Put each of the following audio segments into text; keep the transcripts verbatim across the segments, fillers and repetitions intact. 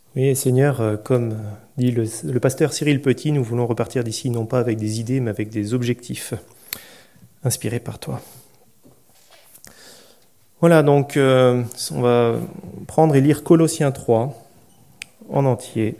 Oui, Seigneur, euh, comme dit le, le pasteur Cyril Petit, nous voulons repartir d'ici non pas avec des idées, mais avec des objectifs inspirés par toi. Voilà, donc euh, on va prendre et lire Colossiens trois en entier.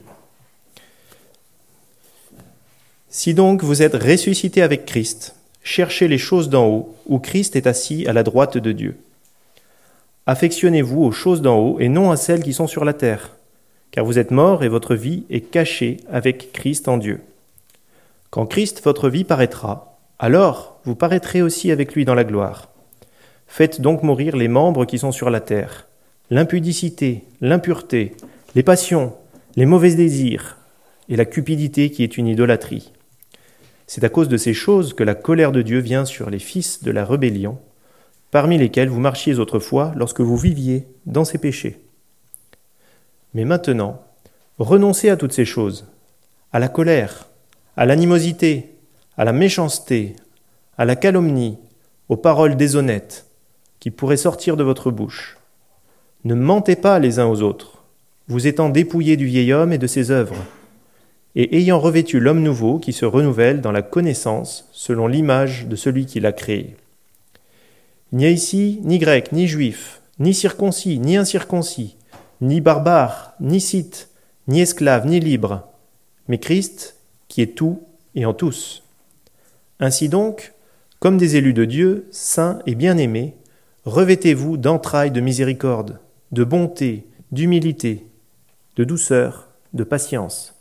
Si donc vous êtes ressuscités avec Christ, cherchez les choses d'en haut, où Christ est assis à la droite de Dieu. Affectionnez-vous aux choses d'en haut et non à celles qui sont sur la terre, car vous êtes morts et votre vie est cachée avec Christ en Dieu. Quand Christ, votre vie, paraîtra, alors vous paraîtrez aussi avec lui dans la gloire. Faites donc mourir les membres qui sont sur la terre, l'impudicité, l'impureté, les passions, les mauvais désirs et la cupidité qui est une idolâtrie. C'est à cause de ces choses que la colère de Dieu vient sur les fils de la rébellion, parmi lesquels vous marchiez autrefois lorsque vous viviez dans ces péchés. Mais maintenant, renoncez à toutes ces choses, à la colère, à l'animosité, à la méchanceté, à la calomnie, aux paroles déshonnêtes qui pourraient sortir de votre bouche. Ne mentez pas les uns aux autres, vous étant dépouillés du vieil homme et de ses œuvres, et ayant revêtu l'homme nouveau qui se renouvelle dans la connaissance selon l'image de celui qui l'a créé. Il n'y a ici ni grec, ni juif, ni circoncis, ni incirconcis, ni barbare, ni scythe, ni esclave, ni libre, mais Christ qui est tout et en tous. Ainsi donc, comme des élus de Dieu, saints et bien-aimés, revêtez-vous d'entrailles de miséricorde, de bonté, d'humilité, de douceur, de patience.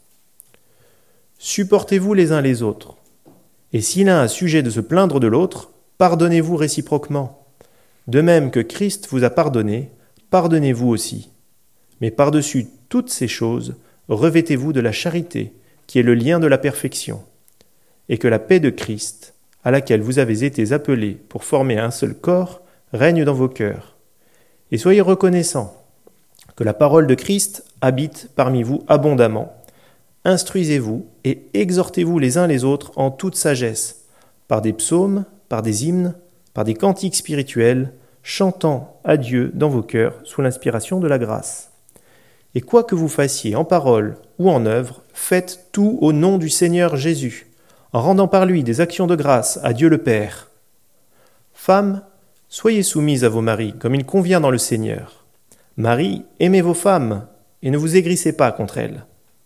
Supportez-vous les uns les autres, et si l'un a sujet de se plaindre de l'autre, pardonnez-vous réciproquement. De même que Christ vous a pardonné, pardonnez-vous aussi. Mais par-dessus toutes ces choses, revêtez-vous de la charité, qui est le lien de la perfection, et que la paix de Christ, à laquelle vous avez été appelés pour former un seul corps, règne dans vos cœurs. Et soyez reconnaissants que la parole de Christ habite parmi vous abondamment. Instruisez-vous et exhortez-vous les uns les autres en toute sagesse, par des psaumes, par des hymnes, par des cantiques spirituels, chantant à Dieu dans vos cœurs sous l'inspiration de la grâce. Et quoi que vous fassiez en parole ou en œuvre, faites tout au nom du Seigneur Jésus, en rendant par lui des actions de grâce à Dieu le Père. Femmes, soyez soumises à vos maris, comme il convient dans le Seigneur. Maris, aimez vos femmes, et ne vous aigrissez pas contre elles.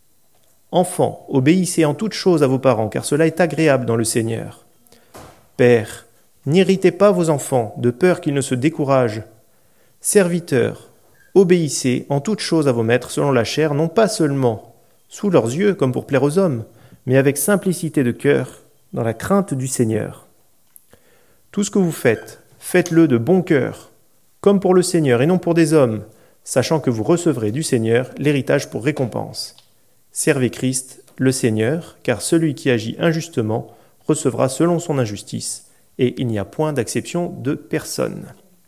Enfants, obéissez en toutes choses à vos parents, car cela est agréable dans le Seigneur. Pères, n'irritez pas vos enfants, de peur qu'ils ne se découragent. Serviteurs, obéissez en toutes choses à vos maîtres selon la chair, non pas seulement sous leurs yeux, comme pour plaire aux hommes, mais avec simplicité de cœur, dans la crainte du Seigneur. Tout ce que vous faites, faites-le de bon cœur, comme pour le Seigneur et non pour des hommes, sachant que vous recevrez du Seigneur l'héritage pour récompense. Servez Christ, le Seigneur, car celui qui agit injustement recevra selon son injustice, et il n'y a point d'acception de personne.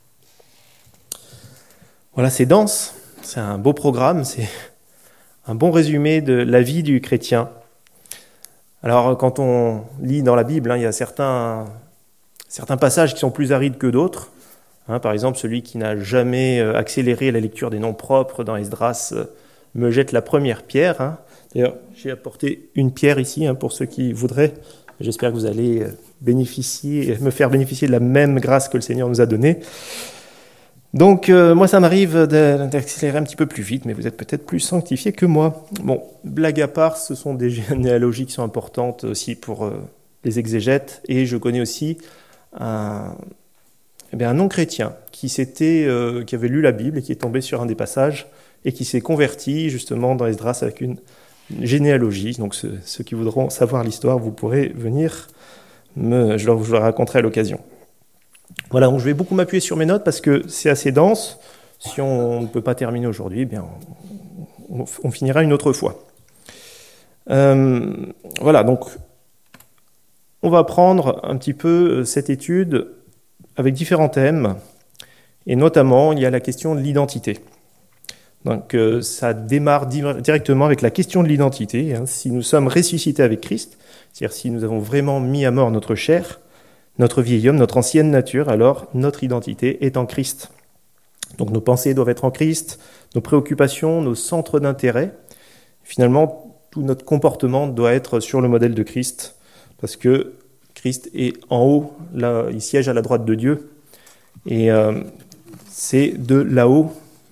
Voilà, c'est dense, c'est un beau programme, c'est un bon résumé de la vie du chrétien. Alors, quand on lit dans la Bible, hein, il y a certains, certains passages qui sont plus arides que d'autres. Hein, par exemple, celui qui n'a jamais accéléré la lecture des noms propres dans Esdras euh, me jette la première pierre. Hein. D'ailleurs, j'ai apporté une pierre ici hein, pour ceux qui voudraient. J'espère que vous allez bénéficier, me faire bénéficier de la même grâce que le Seigneur nous a donnée. Donc, euh, moi, ça m'arrive d'accélérer un petit peu plus vite, mais vous êtes peut-être plus sanctifiés que moi. Bon, blague à part, ce sont des généalogies qui sont importantes aussi pour euh, les exégètes, et je connais aussi un, eh bien, un non-chrétien qui, s'était, euh, qui avait lu la Bible et qui est tombé sur un des passages et qui s'est converti justement dans Esdras avec une, une généalogie. Donc, ce, ceux qui voudront savoir l'histoire, vous pourrez venir, me, je, leur, je leur raconterai à l'occasion. Voilà, donc je vais beaucoup m'appuyer sur mes notes parce que c'est assez dense. Si on ne peut pas terminer aujourd'hui, eh bien, on, on finira une autre fois. Euh, voilà, donc on va prendre un petit peu cette étude avec différents thèmes, et notamment il y a la question de l'identité. Donc euh, ça démarre di- directement avec la question de l'identité. Hein. Si nous sommes ressuscités avec Christ, c'est-à-dire si nous avons vraiment mis à mort notre chair, notre vieil homme, notre ancienne nature, alors notre identité est en Christ. Donc nos pensées doivent être en Christ, nos préoccupations, nos centres d'intérêt, Finalement, tout notre comportement doit être sur le modèle de Christ, parce que Christ est en haut, là, il siège à la droite de Dieu, et euh, c'est de là-haut,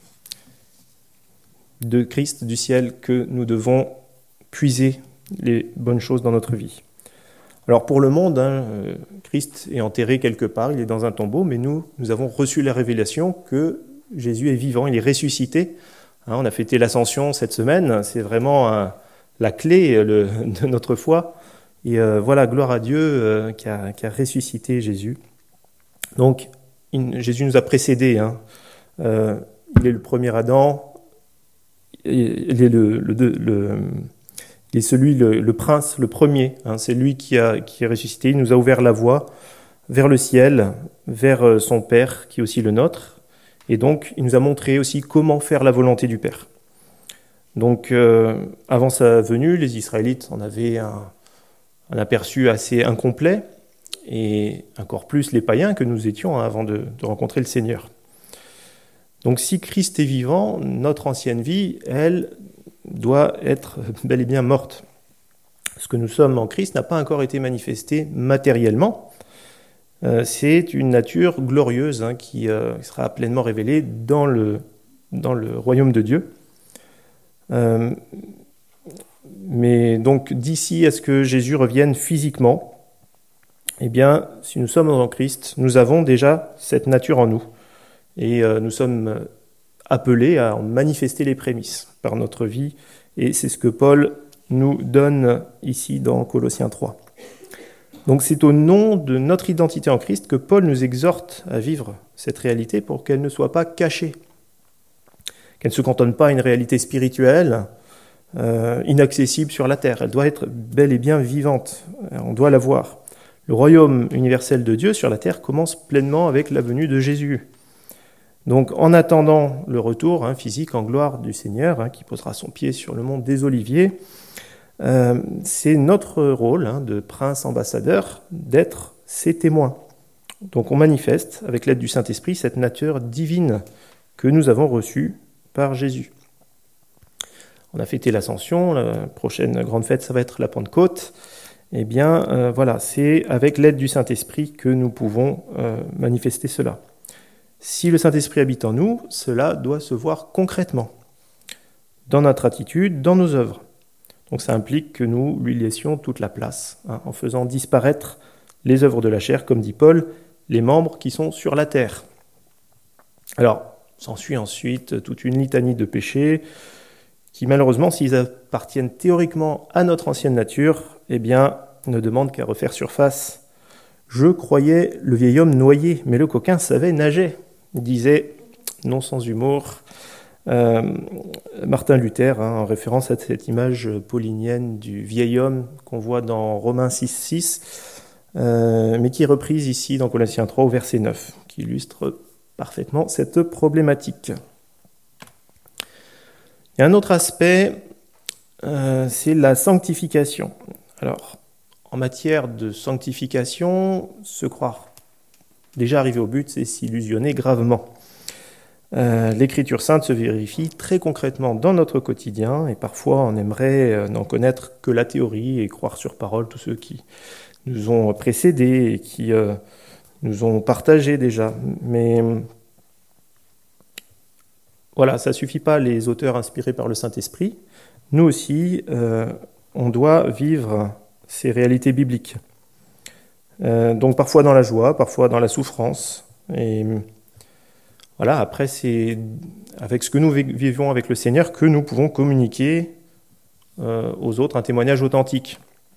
de Christ, du ciel, que nous devons puiser les bonnes choses dans notre vie. Alors pour le monde, hein, Christ est enterré quelque part, il est dans un tombeau, mais nous, nous avons reçu la révélation que Jésus est vivant, il est ressuscité. Hein, on a fêté l'Ascension cette semaine, c'est vraiment un, la clé le, de notre foi. Et euh, voilà, gloire à Dieu euh, qui, a, qui a ressuscité Jésus. Donc, il, Jésus nous a précédés. Hein. Euh, il est le premier Adam, il est, le, le, le, il est celui, le, le prince, le premier. Hein. C'est lui qui, a, qui est ressuscité. Il nous a ouvert la voie vers le ciel, vers son Père, qui est aussi le nôtre. Et donc, il nous a montré aussi comment faire la volonté du Père. Donc, euh, avant sa venue, les Israélites en avaient un, un aperçu assez incomplet, et encore plus les païens que nous étions hein, avant de, de rencontrer le Seigneur. Donc, si Christ est vivant, notre ancienne vie, elle, doit être bel et bien morte. Ce que nous sommes en Christ n'a pas encore été manifesté matériellement. Euh, c'est une nature glorieuse hein, qui euh, sera pleinement révélée dans le, dans le royaume de Dieu. Euh, mais donc d'ici à ce que Jésus revienne physiquement, eh bien, si nous sommes en Christ, nous avons déjà cette nature en nous. Et euh, nous sommes appelés à en manifester les prémices par notre vie. Et c'est ce que Paul nous donne ici dans Colossiens trois. Donc c'est au nom de notre identité en Christ que Paul nous exhorte à vivre cette réalité pour qu'elle ne soit pas cachée, qu'elle ne se cantonne pas à une réalité spirituelle euh, inaccessible sur la terre. Elle doit être bel et bien vivante, on doit la voir. Le royaume universel de Dieu sur la terre commence pleinement avec la venue de Jésus. Donc en attendant le retour hein, physique en gloire du Seigneur, hein, qui posera son pied sur le mont des Oliviers, Euh, c'est notre rôle hein, de prince ambassadeur d'être ses témoins. Donc on manifeste, avec l'aide du Saint-Esprit, cette nature divine que nous avons reçue par Jésus. On a fêté l'Ascension, la prochaine grande fête, ça va être la Pentecôte. Eh bien, euh, voilà, c'est avec l'aide du Saint-Esprit que nous pouvons euh, manifester cela. Si le Saint-Esprit habite en nous, cela doit se voir concrètement, dans notre attitude, dans nos œuvres. Donc ça implique que nous lui laissions toute la place, hein, en faisant disparaître les œuvres de la chair, comme dit Paul, les membres qui sont sur la terre. Alors, s'ensuit ensuite toute une litanie de péchés, qui malheureusement, s'ils appartiennent théoriquement à notre ancienne nature, eh bien, ne demandent qu'à refaire surface. « Je croyais le vieil homme noyé, mais le coquin savait nager », disait, non sans humour, Euh, Martin Luther, hein, en référence à cette image paulinienne du vieil homme qu'on voit dans Romains six six, euh, mais qui est reprise ici dans Colossiens trois au verset neuf, qui illustre parfaitement cette problématique. Il y a un autre aspect, euh, c'est la sanctification. Alors, en matière de sanctification, se croire déjà arrivé au but, c'est s'illusionner gravement. Euh, L'Écriture sainte se vérifie très concrètement dans notre quotidien et parfois on aimerait euh, n'en connaître que la théorie et croire sur parole tous ceux qui nous ont précédés et qui euh, nous ont partagé déjà. Mais voilà, ça ne suffit pas les auteurs inspirés par le Saint-Esprit. Nous aussi, euh, on doit vivre ces réalités bibliques. Euh, donc parfois dans la joie, parfois dans la souffrance. Et voilà, après, c'est avec ce que nous vivons avec le Seigneur que nous pouvons communiquer euh, aux autres un témoignage authentique.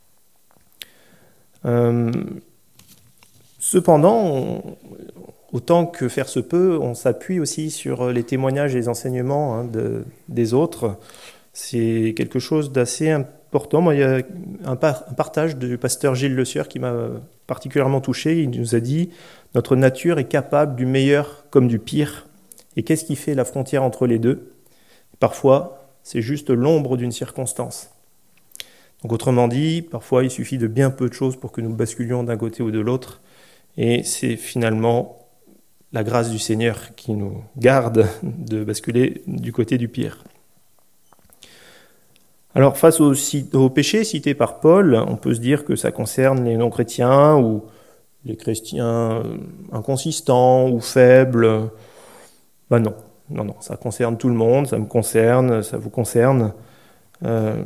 Euh, cependant, on, autant que faire se peut, on s'appuie aussi sur les témoignages et les enseignements hein, de, des autres. C'est quelque chose d'assez important. Moi, il y a un, par, un partage du pasteur Gilles Le Sieur qui m'a particulièrement touché. Il nous a dit « Notre nature est capable du meilleur comme du pire. Et qu'est-ce qui fait la frontière entre les deux ? Parfois, c'est juste l'ombre d'une circonstance. » Donc autrement dit, parfois il suffit de bien peu de choses pour que nous basculions d'un côté ou de l'autre. Et c'est finalement la grâce du Seigneur qui nous garde de basculer du côté du pire. Alors, face aux, aux péchés cités par Paul, on peut se dire que ça concerne les non-chrétiens ou les chrétiens inconsistants ou faibles. Ben non, non, non, ça concerne tout le monde, ça me concerne, ça vous concerne. Euh,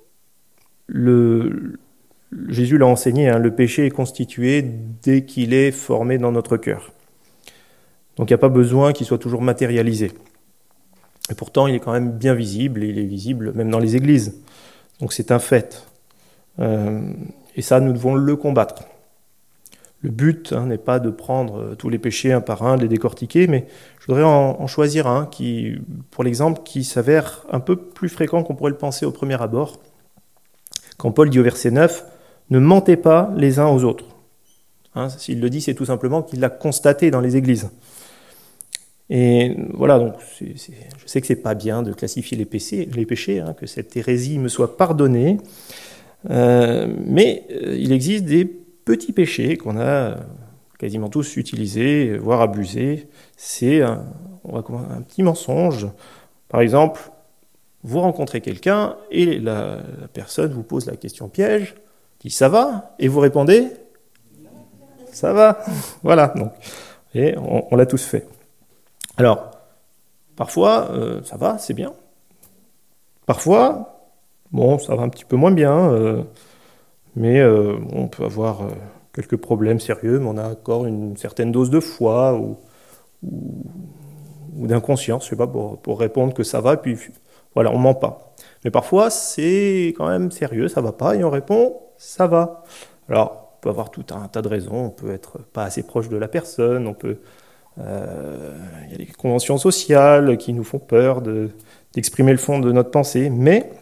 le, Jésus l'a enseigné, hein, le péché est constitué dès qu'il est formé dans notre cœur. Donc il n'y a pas besoin qu'il soit toujours matérialisé. Et pourtant, il est quand même bien visible, et il est visible même dans les églises. Donc c'est un fait. Euh, et ça, nous devons le combattre. Le but hein, n'est pas de prendre tous les péchés un par un, de les décortiquer, mais je voudrais en, en choisir un, qui, pour l'exemple, qui s'avère un peu plus fréquent qu'on pourrait le penser au premier abord. Quand Paul dit au verset neuf, « Ne mentez pas les uns aux autres hein, ». S'il le dit, c'est tout simplement qu'il l'a constaté dans les églises. Et voilà, donc c'est, c'est, je sais que c'est pas bien de classifier les péchés, les péchés hein, que cette hérésie me soit pardonnée, euh, mais euh, il existe des petits péchés qu'on a quasiment tous utilisés, voire abusés. C'est un, on va, un petit mensonge. Par exemple, vous rencontrez quelqu'un et la, la personne vous pose la question piège, dit « ça va ?» et vous répondez « ça va ». Voilà, donc, et on, on l'a tous fait. Alors, parfois, euh, ça va, c'est bien. Parfois, bon, ça va un petit peu moins bien, euh, mais euh, on peut avoir euh, quelques problèmes sérieux, mais on a encore une certaine dose de foi ou, ou, ou d'inconscience, je sais pas, pour, pour répondre que ça va, puis voilà, on ment pas. Mais parfois, c'est quand même sérieux, ça va pas, et on répond « ça va ». Alors, on peut avoir tout un tas de raisons, on peut être pas assez proche de la personne, on peut... Euh, il y a des conventions sociales qui nous font peur de, d'exprimer le fond de notre pensée, mais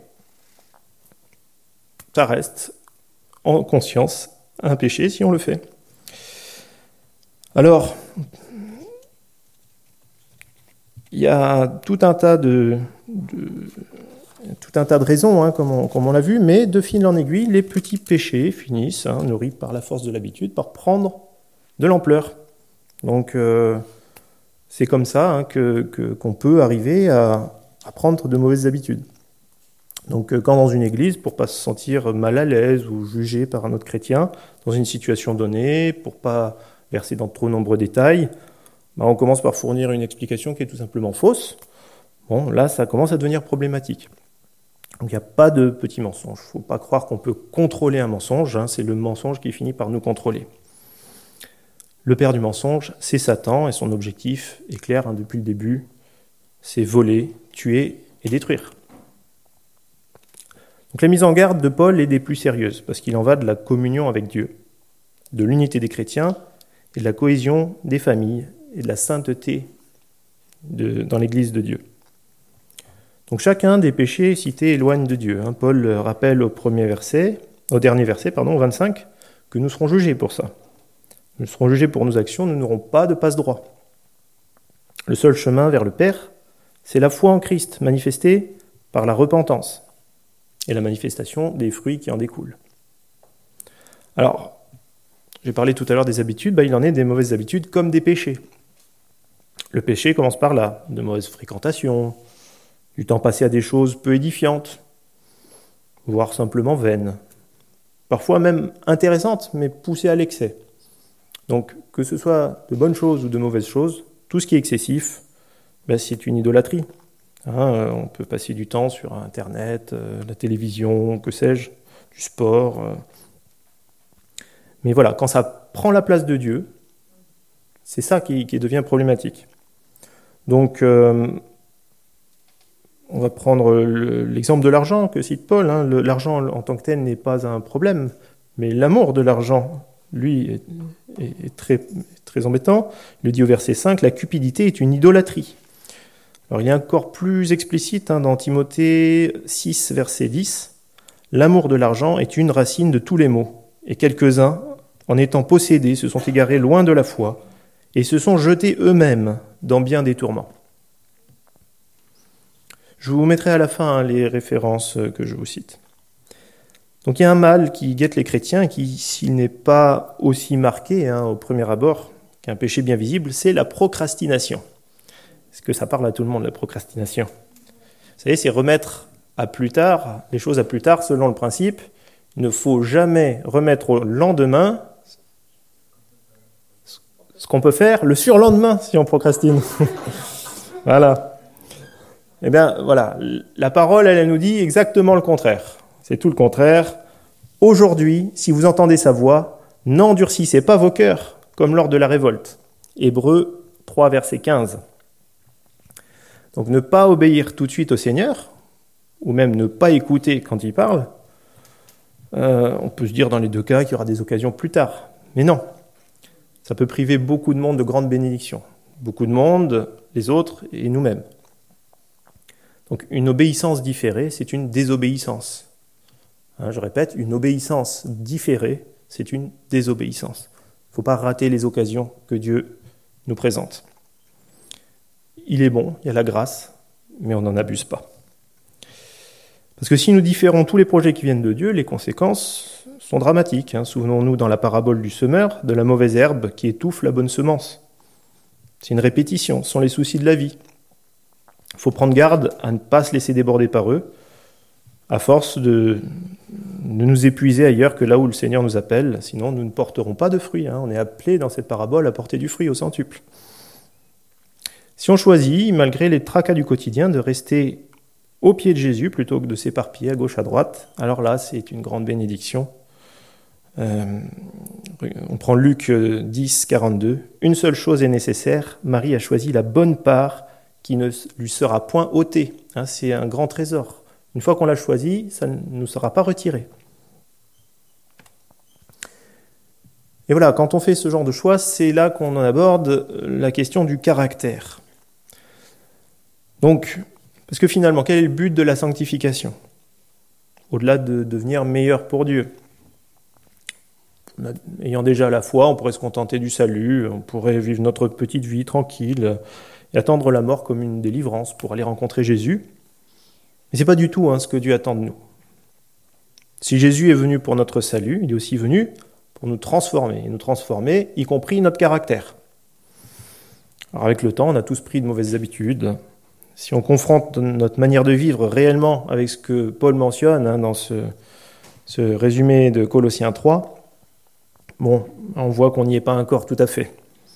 ça reste en conscience un péché si on le fait. Alors, il y a tout un tas de, de, tout un tas de raisons, hein, comme, on, comme on l'a vu, mais de fil en aiguille, les petits péchés finissent, hein, nourris par la force de l'habitude, par prendre de l'ampleur. Donc, euh, c'est comme ça hein, que, que, qu'on peut arriver à, à prendre de mauvaises habitudes. Donc, euh, quand dans une église, pour ne pas se sentir mal à l'aise ou jugé par un autre chrétien, dans une situation donnée, pour ne pas verser dans de trop nombreux détails, bah, on commence par fournir une explication qui est tout simplement fausse. Bon, là, ça commence à devenir problématique. Donc, il n'y a pas de petits mensonges. Il ne faut pas croire qu'on peut contrôler un mensonge. Hein, c'est le mensonge qui finit par nous contrôler. Le père du mensonge, c'est Satan, et son objectif est clair hein, depuis le début, c'est voler, tuer et détruire. Donc la mise en garde de Paul est des plus sérieuses, parce qu'il en va de la communion avec Dieu, de l'unité des chrétiens, et de la cohésion des familles, et de la sainteté de, dans l'Église de Dieu. Donc chacun des péchés cités éloigne de Dieu. Hein. Paul rappelle au premier verset, au dernier verset, pardon, au vingt-cinq, que nous serons jugés pour ça. Nous serons jugés pour nos actions, nous n'aurons pas de passe-droit. Le seul chemin vers le Père, c'est la foi en Christ, manifestée par la repentance et la manifestation des fruits qui en découlent. Alors, j'ai parlé tout à l'heure des habitudes, bah, il en est des mauvaises habitudes comme des péchés. Le péché commence par là, de mauvaises fréquentations, du temps passé à des choses peu édifiantes, voire simplement vaines, parfois même intéressantes, mais poussées à l'excès. Donc, que ce soit de bonnes choses ou de mauvaises choses, tout ce qui est excessif, ben, c'est une idolâtrie. Hein, on peut passer du temps sur Internet, euh, la télévision, que sais-je, du sport. Euh. Mais voilà, quand ça prend la place de Dieu, c'est ça qui, qui devient problématique. Donc, euh, on va prendre le, l'exemple de l'argent que cite Paul. Hein. Le, l'argent en tant que tel n'est pas un problème, mais l'amour de l'argent, lui, est, est, est très, très embêtant. Il le dit au verset cinq, la cupidité est une idolâtrie. Alors il est encore plus explicite hein, dans Timothée six, verset dix, l'amour de l'argent est une racine de tous les maux, et quelques-uns, en étant possédés, se sont égarés loin de la foi, et se sont jetés eux-mêmes dans bien des tourments. Je vous mettrai à la fin hein, les références que je vous cite. Donc il y a un mal qui guette les chrétiens, qui, s'il n'est pas aussi marqué hein, au premier abord qu'un péché bien visible, c'est la procrastination. Est-ce que ça parle à tout le monde, la procrastination ? Vous savez, c'est remettre à plus tard, les choses à plus tard, selon le principe, il ne faut jamais remettre au lendemain ce qu'on peut faire le surlendemain si on procrastine. Voilà. Eh bien, voilà. La parole, elle, elle nous dit exactement le contraire. C'est tout le contraire. Aujourd'hui, si vous entendez sa voix, n'endurcissez pas vos cœurs, comme lors de la révolte. Hébreux trois, verset quinze. Donc, ne pas obéir tout de suite au Seigneur, ou même ne pas écouter quand il parle, euh, on peut se dire dans les deux cas qu'il y aura des occasions plus tard. Mais non. Ça peut priver beaucoup de monde de grandes bénédictions. Beaucoup de monde, les autres et nous-mêmes. Donc une obéissance différée, c'est une désobéissance. Hein, je répète, une obéissance différée, c'est une désobéissance. Il ne faut pas rater les occasions que Dieu nous présente. Il est bon, il y a la grâce, mais on n'en abuse pas. Parce que si nous différons tous les projets qui viennent de Dieu, les conséquences sont dramatiques. Hein. Souvenons-nous dans la parabole du semeur, de la mauvaise herbe qui étouffe la bonne semence. C'est une répétition, ce sont les soucis de la vie. Il faut prendre garde à ne pas se laisser déborder par eux, à force de, de nous épuiser ailleurs que là où le Seigneur nous appelle, sinon nous ne porterons pas de fruits. Hein. On est appelé dans cette parabole à porter du fruit au centuple. Si on choisit, malgré les tracas du quotidien, de rester au pied de Jésus plutôt que de s'éparpiller à gauche à droite, alors là c'est une grande bénédiction. Euh, on prend Luc dix, quarante-deux. Une seule chose est nécessaire, Marie a choisi la bonne part qui ne lui sera point ôtée. Hein, c'est un grand trésor. Une fois qu'on l'a choisi, ça ne nous sera pas retiré. Et voilà, quand on fait ce genre de choix, c'est là qu'on en aborde la question du caractère. Donc, parce que finalement, quel est le but de la sanctification ? Au-delà de devenir meilleur pour Dieu. Ayant déjà la foi, on pourrait se contenter du salut, on pourrait vivre notre petite vie tranquille et attendre la mort comme une délivrance pour aller rencontrer Jésus. Mais ce n'est pas du tout hein, ce que Dieu attend de nous. Si Jésus est venu pour notre salut, il est aussi venu pour nous transformer, et nous transformer, y compris notre caractère. Alors avec le temps, on a tous pris de mauvaises habitudes. Si on confronte notre manière de vivre réellement avec ce que Paul mentionne hein, dans ce, ce résumé de Colossiens trois, bon, on voit qu'on n'y est pas encore tout à fait.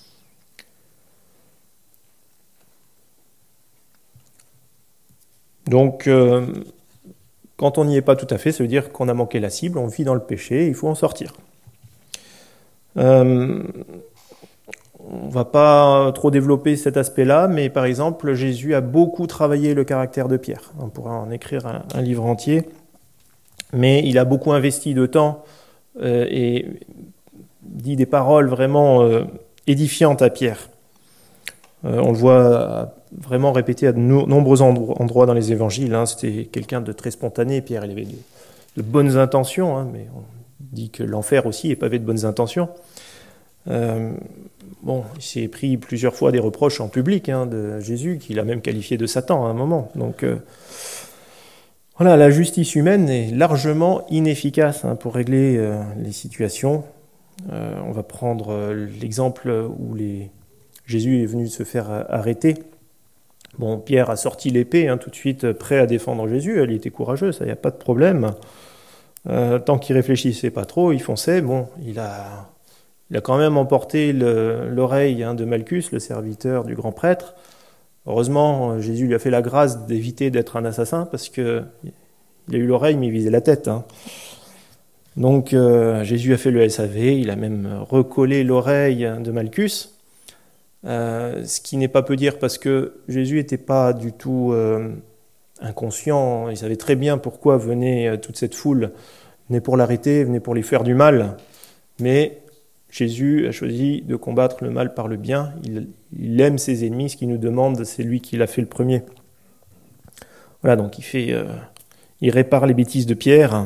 Donc, euh, quand on n'y est pas tout à fait, ça veut dire qu'on a manqué la cible, on vit dans le péché, il faut en sortir. Euh, on ne va pas trop développer cet aspect-là, mais par exemple, Jésus a beaucoup travaillé le caractère de Pierre. On pourrait en écrire un, un livre entier, mais il a beaucoup investi de temps euh, et dit des paroles vraiment euh, édifiantes à Pierre. Euh, on le voit vraiment répété à de no- nombreux endro- endroits dans les évangiles. Hein. C'était quelqu'un de très spontané. Pierre, il avait de, de bonnes intentions, hein, mais on dit que l'enfer aussi est pavé de bonnes intentions. Euh, bon, il s'est pris plusieurs fois des reproches en public hein, de Jésus, qu'il a même qualifié de Satan à un moment. Donc euh, voilà, la justice humaine est largement inefficace hein, pour régler euh, les situations. Euh, on va prendre euh, l'exemple où les... Jésus est venu se faire arrêter. Bon, Pierre a sorti l'épée, hein, tout de suite prêt à défendre Jésus. Elle était courageuse, ça, il n'y a pas de problème. Euh, tant qu'il réfléchissait pas trop, il fonçait. Bon, il a, il a quand même emporté le, l'oreille hein, de Malchus, le serviteur du grand prêtre. Heureusement, Jésus lui a fait la grâce d'éviter d'être un assassin, parce que il a eu l'oreille, mais il visait la tête. Hein. Donc, euh, Jésus a fait le S A V, il a même recollé l'oreille de Malchus. Euh, ce qui n'est pas peu dire parce que Jésus n'était pas du tout euh, inconscient, il savait très bien pourquoi venait euh, toute cette foule, venait pour l'arrêter, venait pour lui faire du mal, mais Jésus a choisi de combattre le mal par le bien, il, il aime ses ennemis, ce qu'il nous demande, c'est lui qui l'a fait le premier. Voilà, donc il fait, euh, il répare les bêtises de Pierre.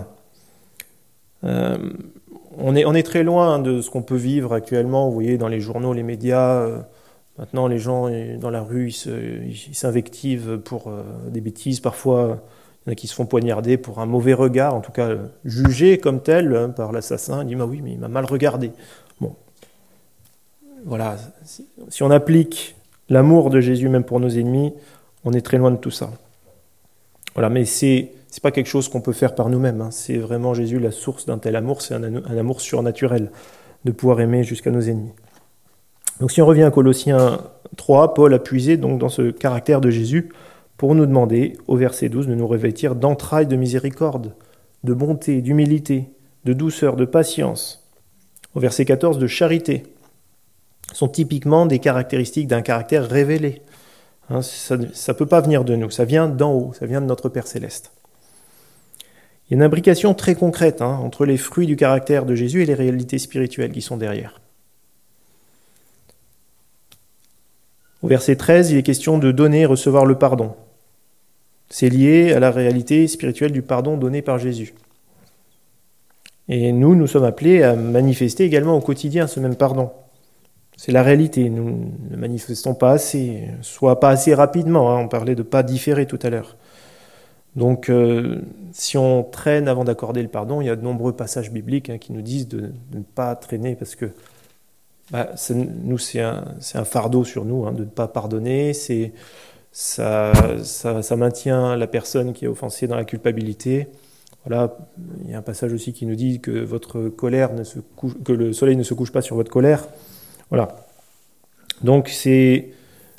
Euh, on est, on est très loin de ce qu'on peut vivre actuellement, vous voyez, dans les journaux, les médias. Euh, maintenant, les gens dans la rue, ils, se, ils s'invectivent pour euh, des bêtises. Parfois, il y en a qui se font poignarder pour un mauvais regard, en tout cas euh, jugé comme tel hein, par l'assassin. Il dit, bah oui, mais il m'a mal regardé. Bon, voilà. Si, si on applique l'amour de Jésus même pour nos ennemis, on est très loin de tout ça. Voilà, mais c'est c'est pas quelque chose qu'on peut faire par nous-mêmes. Hein. C'est vraiment Jésus la source d'un tel amour. C'est un, un amour surnaturel de pouvoir aimer jusqu'à nos ennemis. Donc si on revient à Colossiens trois, Paul a puisé donc dans ce caractère de Jésus pour nous demander, au verset douze, de nous revêtir d'entrailles de miséricorde, de bonté, d'humilité, de douceur, de patience. Au verset quatorze, de charité. Sont typiquement des caractéristiques d'un caractère révélé. Hein, ça ne peut pas venir de nous, ça vient d'en haut, ça vient de notre Père Céleste. Il y a une imbrication très concrète hein, entre les fruits du caractère de Jésus et les réalités spirituelles qui sont derrière. Au verset treize, il est question de donner et recevoir le pardon. C'est lié à la réalité spirituelle du pardon donné par Jésus. Et nous, nous sommes appelés à manifester également au quotidien ce même pardon. C'est la réalité, nous ne manifestons pas assez, soit pas assez rapidement, hein, on parlait de pas différer tout à l'heure. Donc euh, si on traîne avant d'accorder le pardon, il y a de nombreux passages bibliques hein, qui nous disent de, de ne pas traîner parce que bah, c'est, nous c'est un, c'est un fardeau sur nous hein, de ne pas pardonner, c'est, ça, ça, ça maintient la personne qui est offensée dans la culpabilité. Voilà, il y a un passage aussi qui nous dit que votre colère ne se couche, que le soleil ne se couche pas sur votre colère. Voilà. Donc c'est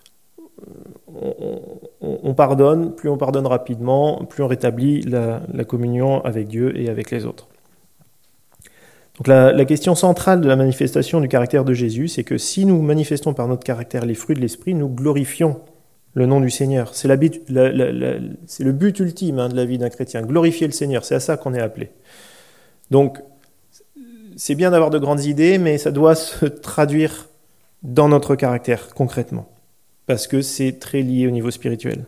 on, on, on pardonne, plus on pardonne rapidement, plus on rétablit la, la communion avec Dieu et avec les autres. Donc la, la question centrale de la manifestation du caractère de Jésus, c'est que si nous manifestons par notre caractère les fruits de l'esprit, nous glorifions le nom du Seigneur. C'est, la, la, la, la, c'est le but ultime hein, de la vie d'un chrétien, glorifier le Seigneur, c'est à ça qu'on est appelé. Donc c'est bien d'avoir de grandes idées, mais ça doit se traduire dans notre caractère, concrètement, parce que c'est très lié au niveau spirituel.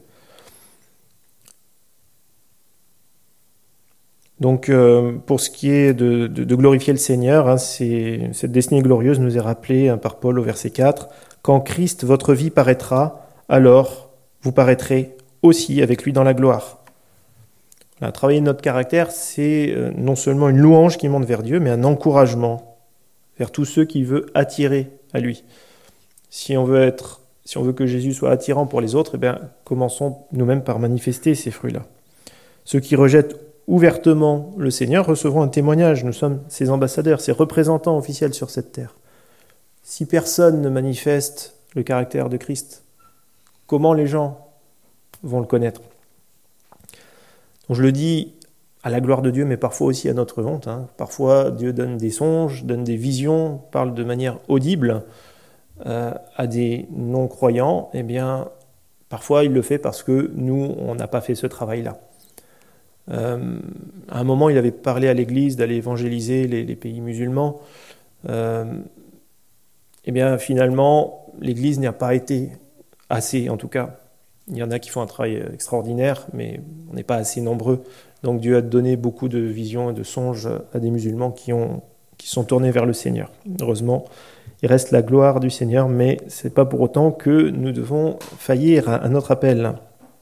Donc, euh, pour ce qui est de, de, de glorifier le Seigneur, hein, c'est, cette destinée glorieuse nous est rappelée hein, par Paul au verset quatre. « Quand Christ, votre vie, paraîtra, alors vous paraîtrez aussi avec lui dans la gloire. » Voilà, travailler notre caractère, c'est non seulement une louange qui monte vers Dieu, mais un encouragement vers tous ceux qui veulent attirer à lui. Si on veut être, si on veut que Jésus soit attirant pour les autres, eh bien, commençons nous-mêmes par manifester ces fruits-là. Ceux qui rejettent ouvertement le Seigneur recevront un témoignage. Nous sommes ses ambassadeurs, ses représentants officiels sur cette terre. Si personne ne manifeste le caractère de Christ, comment les gens vont le connaître ? Donc je le dis à la gloire de Dieu, mais parfois aussi à notre honte. Hein. Parfois, Dieu donne des songes, donne des visions, parle de manière audible euh, à des non-croyants. Eh bien, parfois, il le fait parce que nous, on n'a pas fait ce travail-là. Euh, à un moment, il avait parlé à l'Église d'aller évangéliser les, les pays musulmans. Euh, eh bien, finalement, l'Église n'y a pas été assez, en tout cas. Il y en a qui font un travail extraordinaire, mais on n'est pas assez nombreux. Donc Dieu a donné beaucoup de visions et de songes à des musulmans qui, ont, qui sont tournés vers le Seigneur. Heureusement, il reste la gloire du Seigneur, mais ce n'est pas pour autant que nous devons faillir à notre appel.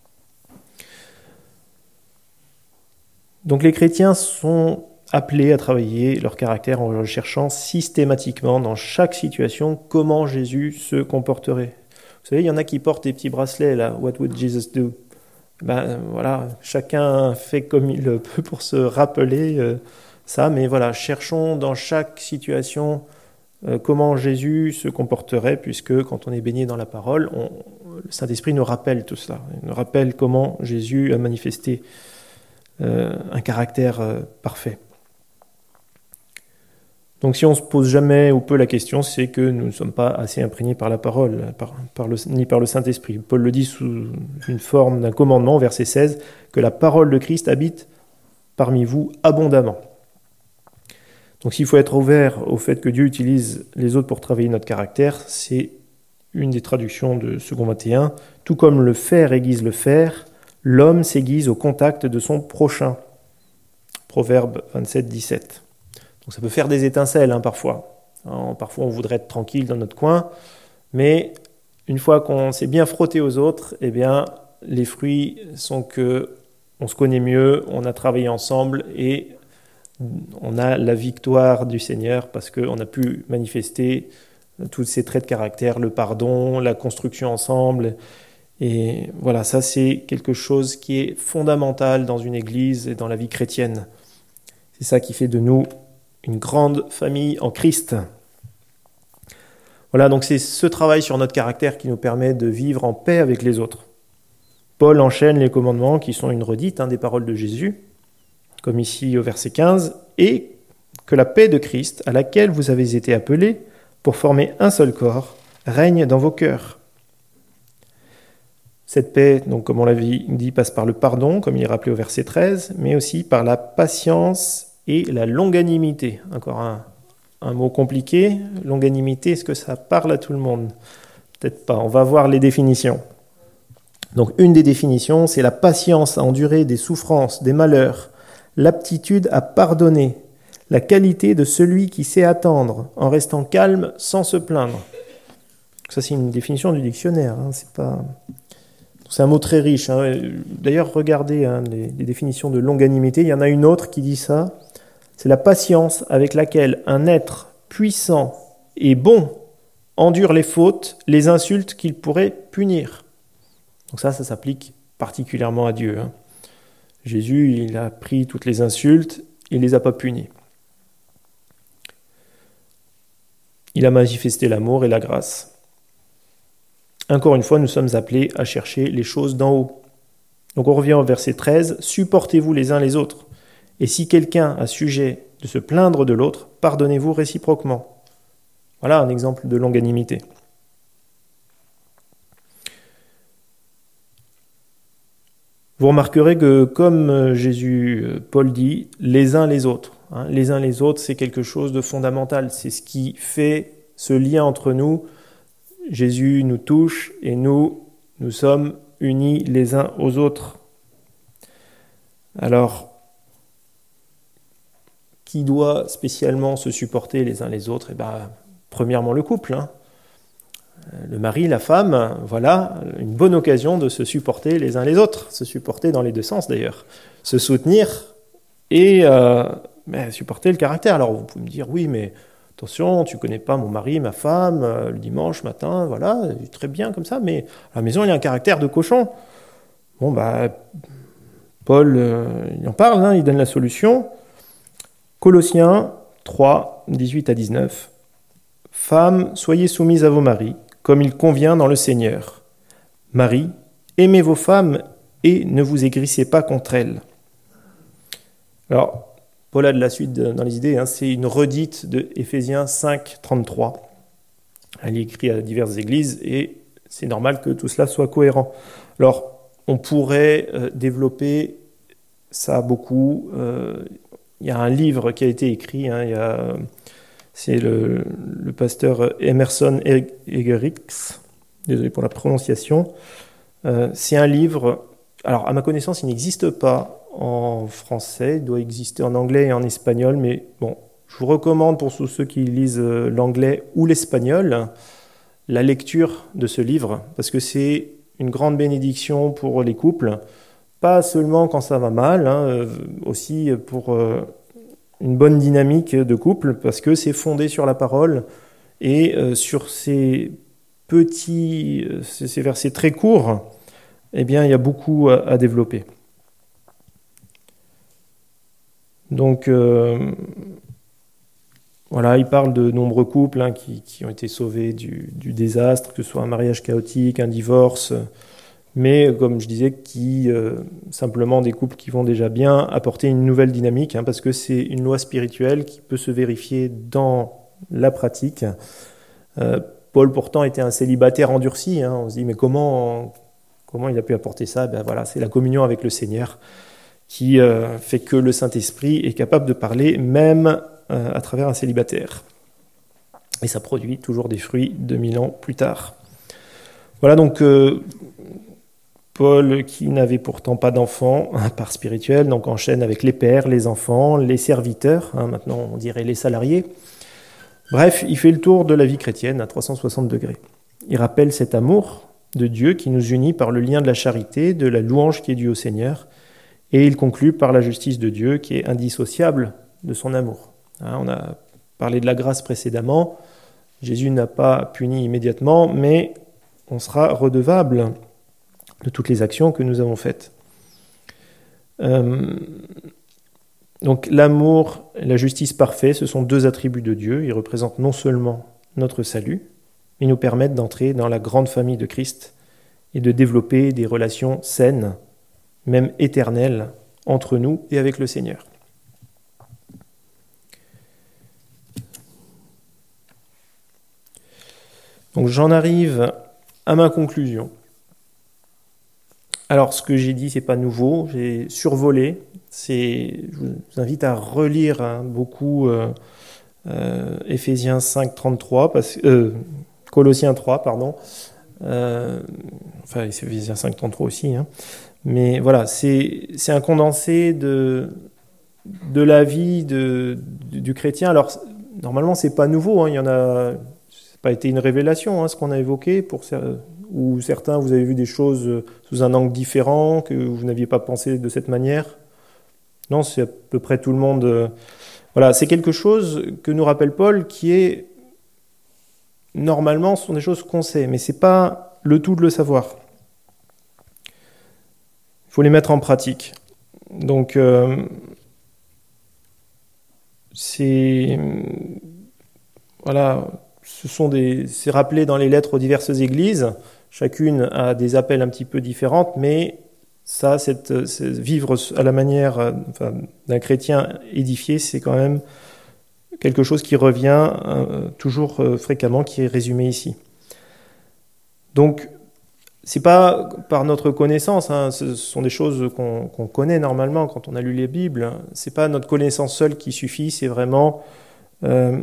Donc les chrétiens sont appelés à travailler leur caractère en recherchant systématiquement dans chaque situation comment Jésus se comporterait. Vous savez, il y en a qui portent des petits bracelets, là, « What would Jesus do ?» Ben voilà, chacun fait comme il peut pour se rappeler euh, ça, mais voilà, cherchons dans chaque situation euh, comment Jésus se comporterait, puisque quand on est baigné dans la parole, on, le Saint-Esprit nous rappelle tout cela, il nous rappelle comment Jésus a manifesté euh, un caractère euh, parfait. Donc si on ne se pose jamais ou peu la question, c'est que nous ne sommes pas assez imprégnés par la parole, par, par le, ni par le Saint-Esprit. Paul le dit sous une forme d'un commandement, verset seize, que la parole de Christ habite parmi vous abondamment. Donc s'il faut être ouvert au fait que Dieu utilise les autres pour travailler notre caractère, c'est une des traductions de Second vingt et un. Tout comme le fer aiguise le fer, l'homme s'aiguise au contact de son prochain. Proverbe vingt-sept, dix-sept. Donc ça peut faire des étincelles hein, parfois. Hein, parfois on voudrait être tranquille dans notre coin, mais une fois qu'on s'est bien frotté aux autres, eh bien les fruits sont que on se connaît mieux, on a travaillé ensemble et on a la victoire du Seigneur parce qu'on a pu manifester tous ces traits de caractère, le pardon, la construction ensemble. Et voilà, ça c'est quelque chose qui est fondamental dans une église et dans la vie chrétienne. C'est ça qui fait de nous une grande famille en Christ. Voilà, donc c'est ce travail sur notre caractère qui nous permet de vivre en paix avec les autres. Paul enchaîne les commandements qui sont une redite hein, des paroles de Jésus, comme ici au verset quinze, et que la paix de Christ, à laquelle vous avez été appelés pour former un seul corps, règne dans vos cœurs. Cette paix, donc comme on l'avait dit, passe par le pardon, comme il est rappelé au verset treize, mais aussi par la patience et la longanimité. Encore un, un mot compliqué, longanimité, est-ce que ça parle à tout le monde? Peut-être pas, on va voir les définitions. Donc une des définitions, c'est la patience à endurer des souffrances, des malheurs, l'aptitude à pardonner, la qualité de celui qui sait attendre, en restant calme sans se plaindre. Ça c'est une définition du dictionnaire, hein, c'est pas... C'est un mot très riche. Hein. D'ailleurs, regardez hein, les, les définitions de longanimité. Il y en a une autre qui dit ça. C'est la patience avec laquelle un être puissant et bon endure les fautes, les insultes qu'il pourrait punir. Donc ça, ça s'applique particulièrement à Dieu. Hein. Jésus, il a pris toutes les insultes, il ne les a pas punies. Il a manifesté l'amour et la grâce. Encore une fois, nous sommes appelés à chercher les choses d'en haut. Donc on revient au verset treize, « Supportez-vous les uns les autres, et si quelqu'un a sujet de se plaindre de l'autre, pardonnez-vous réciproquement. » Voilà un exemple de longanimité. Vous remarquerez que, comme Jésus, Paul dit, les uns les autres. Hein, les uns les autres, c'est quelque chose de fondamental. C'est ce qui fait ce lien entre nous. Jésus nous touche et nous, nous sommes unis les uns aux autres. Alors, qui doit spécialement se supporter les uns les autres? Eh bien, premièrement, le couple. Hein. Le mari, la femme, voilà une bonne occasion de se supporter les uns les autres. Se supporter dans les deux sens d'ailleurs. Se soutenir et euh, ben, supporter le caractère. Alors, vous pouvez me dire, oui, mais... Attention, tu ne connais pas mon mari, ma femme, euh, le dimanche matin, voilà, très bien comme ça, mais à la maison, il y a un caractère de cochon. Bon, bah, Paul, euh, il en parle, hein, il donne la solution. Colossiens trois, dix-huit à dix-neuf. « Femmes, soyez soumises à vos maris, comme il convient dans le Seigneur. Maris, aimez vos femmes et ne vous aigrissez pas contre elles. » Alors, Paul a de la suite dans les idées, hein, c'est une redite de Éphésiens cinq, trente-trois. Elle est écrite à diverses églises et c'est normal que tout cela soit cohérent. Alors, on pourrait euh, développer ça beaucoup. Euh, il y a un livre qui a été écrit, hein, il y a, c'est le, le pasteur Emerson Eggerichs, désolé pour la prononciation. Euh, c'est un livre, alors à ma connaissance, il n'existe pas en français, il doit exister en anglais et en espagnol, mais bon, je vous recommande pour tous ceux qui lisent l'anglais ou l'espagnol, la lecture de ce livre, parce que c'est une grande bénédiction pour les couples, pas seulement quand ça va mal, hein, aussi pour euh, une bonne dynamique de couple, parce que c'est fondé sur la parole et euh, sur ces petits, euh, ces versets très courts, eh bien, il y a beaucoup à, à développer. Donc, euh, voilà, il parle de nombreux couples hein, qui, qui ont été sauvés du, du désastre, que ce soit un mariage chaotique, un divorce, mais comme je disais, qui euh, simplement des couples qui vont déjà bien apporter une nouvelle dynamique, hein, parce que c'est une loi spirituelle qui peut se vérifier dans la pratique. Euh, Paul pourtant était un célibataire endurci, hein, on se dit mais comment, comment il a pu apporter ça? Ben voilà, c'est la communion avec le Seigneur qui euh, fait que le Saint-Esprit est capable de parler même euh, à travers un célibataire. Et ça produit toujours des fruits deux mille ans plus tard. Voilà donc euh, Paul, qui n'avait pourtant pas d'enfants, à part spirituel, donc enchaîne avec les pères, les enfants, les serviteurs, hein, maintenant on dirait les salariés. Bref, il fait le tour de la vie chrétienne à trois cent soixante degrés. Il rappelle cet amour de Dieu qui nous unit par le lien de la charité, de la louange qui est due au Seigneur, et il conclut par la justice de Dieu qui est indissociable de son amour. Hein, on a parlé de la grâce précédemment. Jésus n'a pas puni immédiatement, mais on sera redevable de toutes les actions que nous avons faites. Euh, donc l'amour et la justice parfaite, ce sont deux attributs de Dieu. Ils représentent non seulement notre salut, mais ils nous permettent d'entrer dans la grande famille de Christ et de développer des relations saines, même éternelles, entre nous et avec le Seigneur. Donc j'en arrive à ma conclusion. Alors ce que j'ai dit, c'est pas nouveau, j'ai survolé. C'est, je vous invite à relire hein, beaucoup euh, euh, Éphésiens cinq, trente-trois, parce, euh, Colossiens trois, pardon. Euh, enfin, Éphésiens cinq, trente-trois aussi. Hein. Mais voilà, c'est, c'est un condensé de, de la vie de, du, du chrétien. Alors normalement, c'est pas nouveau. Hein, il y en a, c'est pas été une révélation, hein, ce qu'on a évoqué pour ou certains, vous avez vu des choses sous un angle différent, que vous n'aviez pas pensé de cette manière. Non, c'est à peu près tout le monde. Euh, voilà, c'est quelque chose que nous rappelle Paul, qui est, normalement, ce sont des choses qu'on sait, mais ce n'est pas le tout de le savoir. Il faut les mettre en pratique. Donc, euh, c'est... Voilà, ce sont des, c'est rappelé dans les lettres aux diverses églises. Chacune a des appels un petit peu différents, mais ça, cette, cette, vivre à la manière enfin, d'un chrétien édifié, c'est quand même quelque chose qui revient euh, toujours euh, fréquemment, qui est résumé ici. Donc, c'est pas par notre connaissance, hein, ce sont des choses qu'on, qu'on connaît normalement quand on a lu les Bibles. C'est pas notre connaissance seule qui suffit, c'est vraiment euh,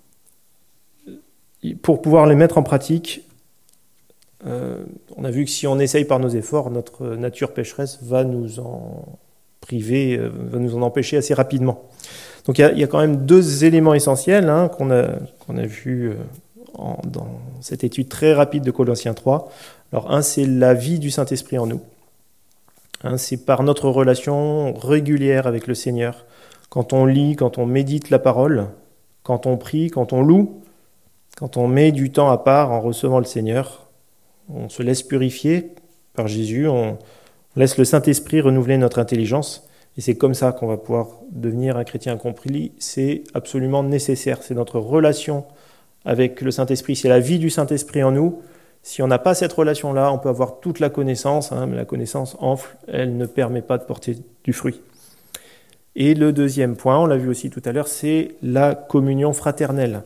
pour pouvoir les mettre en pratique. Euh, on a vu que si on essaye par nos efforts, notre nature pécheresse va nous en priver, euh, va nous en empêcher assez rapidement. Donc il y a, il y a quand même deux éléments essentiels hein, qu'on a, qu'on a vus euh, en, dans cette étude très rapide de Colossiens trois. Alors un, c'est la vie du Saint-Esprit en nous. Hein, c'est par notre relation régulière avec le Seigneur. Quand on lit, quand on médite la parole, quand on prie, quand on loue, quand on met du temps à part en recevant le Seigneur, on se laisse purifier par Jésus, on laisse le Saint-Esprit renouveler notre intelligence, et c'est comme ça qu'on va pouvoir devenir un chrétien accompli. C'est absolument nécessaire, c'est notre relation avec le Saint-Esprit, c'est la vie du Saint-Esprit en nous. Si on n'a pas cette relation-là, on peut avoir toute la connaissance, hein, mais la connaissance enfle, elle ne permet pas de porter du fruit. Et le deuxième point, on l'a vu aussi tout à l'heure, c'est la communion fraternelle.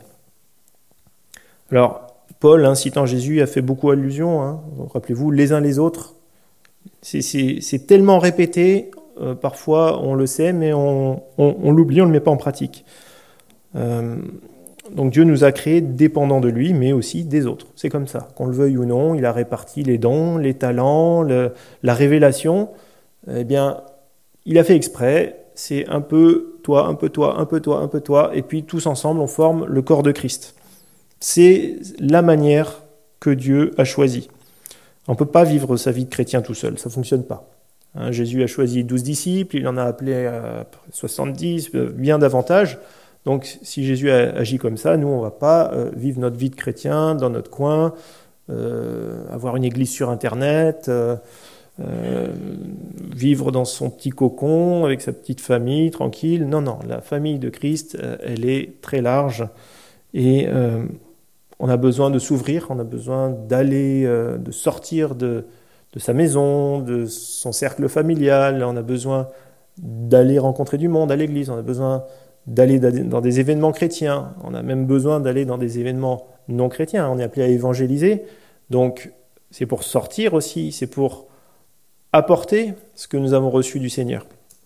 Alors, Paul, hein, citant Jésus, a fait beaucoup allusion, hein, rappelez-vous, les uns les autres. C'est, c'est, c'est tellement répété, euh, parfois on le sait, mais on, on, on l'oublie, on ne le met pas en pratique. Euh, donc Dieu nous a créés dépendants de lui, mais aussi des autres. C'est comme ça, qu'on le veuille ou non, il a réparti les dons, les talents, le, la révélation. Eh bien, il a fait exprès, c'est un peu toi, un peu toi, un peu toi, un peu toi, et puis tous ensemble, on forme le corps de Christ. C'est la manière que Dieu a choisie. On ne peut pas vivre sa vie de chrétien tout seul, ça ne fonctionne pas. Hein, Jésus a choisi douze disciples, il en a appelé euh, soixante-dix, euh, bien davantage. Donc si Jésus a agi comme ça, nous on ne va pas euh, vivre notre vie de chrétien dans notre coin, euh, avoir une église sur Internet, euh, euh, vivre dans son petit cocon avec sa petite famille, tranquille. Non, non, la famille de Christ, euh, elle est très large et euh, on a besoin de s'ouvrir, on a besoin d'aller, euh, de sortir de, de sa maison, de son cercle familial, on a besoin d'aller rencontrer du monde à l'église, on a besoin d'aller dans des événements chrétiens, on a même besoin d'aller dans des événements non chrétiens, on est appelé à évangéliser, donc c'est pour sortir aussi, c'est pour apporter ce que nous avons reçu du Seigneur.